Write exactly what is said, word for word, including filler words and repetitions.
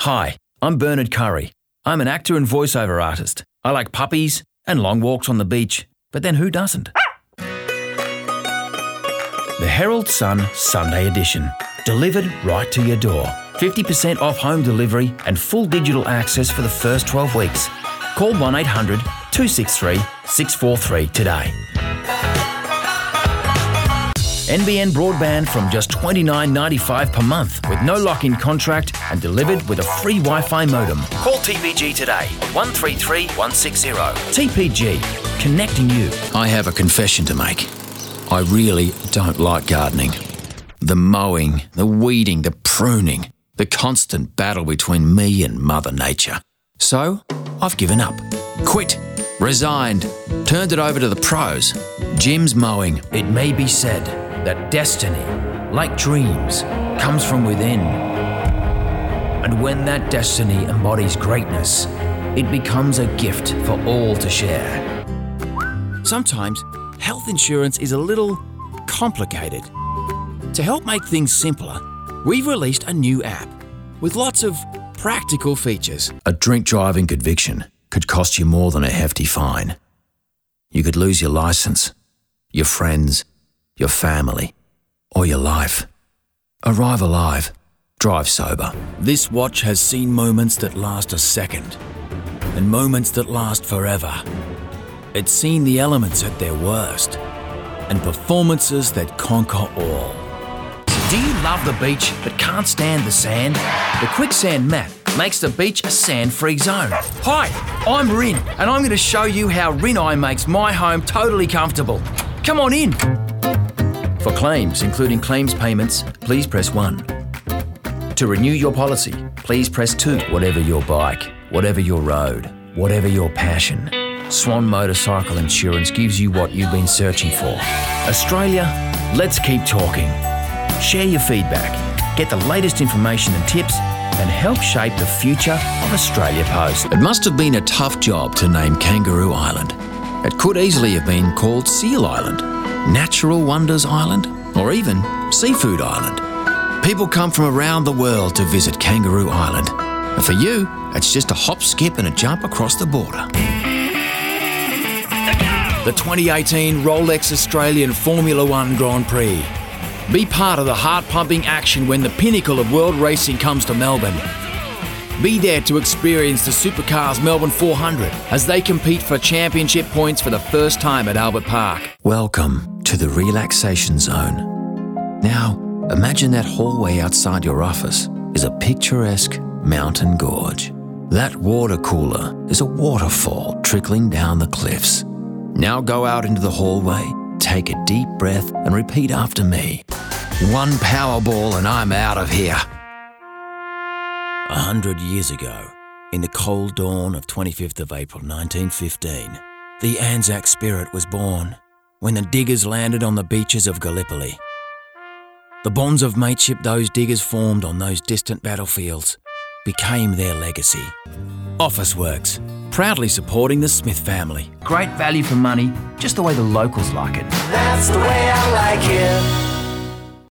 Hi, I'm Bernard Curry. I'm an actor and voiceover artist. I like puppies and long walks on the beach, but then who doesn't? The Herald Sun Sunday edition, delivered right to your door. fifty percent off home delivery and full digital access for the first twelve weeks. Call one eight hundred two six three six four three today. N B N broadband from just twenty-nine ninety-five per month with no lock-in contract and delivered with a free Wi-Fi modem. Call T P G today on one three three one six zero. T P G, connecting you. I have a confession to make. I really don't like gardening. The mowing, the weeding, the pruning, the constant battle between me and Mother Nature. So, I've given up. Quit. Resigned. Turned it over to the pros. Jim's mowing. It may be said that destiny, like dreams, comes from within. And when that destiny embodies greatness, it becomes a gift for all to share. Sometimes, health insurance is a little complicated. To help make things simpler, we've released a new app with lots of practical features. A drink driving conviction could cost you more than a hefty fine. You could lose your license, your friends, your family, or your life. Arrive alive. Drive sober. This watch has seen moments that last a second and moments that last forever. It's seen the elements at their worst and performances that conquer all. Do you love the beach but can't stand the sand? The Quicksand mat makes the beach a sand-free zone. Hi, I'm Rin, and I'm going to show you how Rin-Eye makes my home totally comfortable. Come on in. For claims, including claims payments, please press one. To renew your policy, please press two. Whatever your bike, whatever your road, whatever your passion, Swan Motorcycle Insurance gives you what you've been searching for. Australia, let's keep talking. Share your feedback, get the latest information and tips, and help shape the future of Australia Post. It must have been a tough job to name Kangaroo Island. It could easily have been called Seal Island, Natural Wonders Island, or even Seafood Island. People come from around the world to visit Kangaroo Island. And for you, it's just a hop, skip and a jump across the border. The twenty eighteen Rolex Australian Formula One Grand Prix. Be part of the heart-pumping action when the pinnacle of world racing comes to Melbourne. Be there to experience the Supercars Melbourne four hundred as they compete for championship points for the first time at Albert Park. Welcome to the relaxation zone. Now, imagine that hallway outside your office is a picturesque mountain gorge. That water cooler is a waterfall trickling down the cliffs. Now go out into the hallway, take a deep breath and repeat after me. One Powerball and I'm out of here. A hundred years ago, in the cold dawn of twenty-fifth of April nineteen fifteen, the Anzac Spirit was born when the diggers landed on the beaches of Gallipoli. The bonds of mateship those diggers formed on those distant battlefields became their legacy. Officeworks, proudly supporting the Smith family. Great value for money, just the way the locals like it. That's the way I like it.